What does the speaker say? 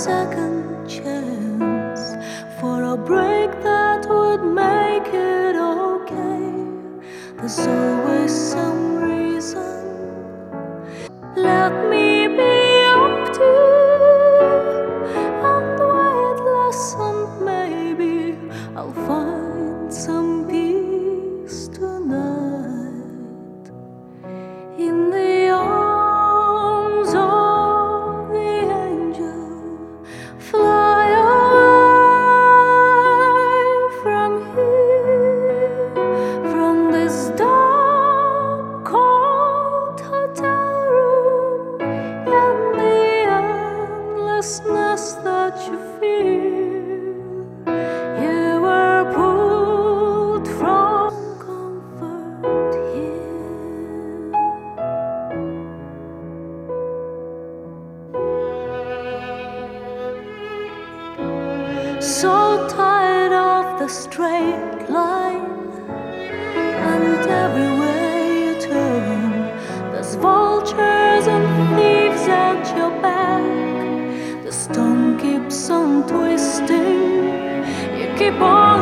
second chance, for a break that would make it okay. There's always some reason. Let me be up to and wait, listen, maybe I'll find some peace tonight in the arms of the angel. Fly away from here, from this dark, cold hotel room, and the endlessness that you feel. You were pulled from comfort here. So tired of the straight line, and everywhere you turn there's vultures and thieves at your back. The stone keeps on twisting, you keep on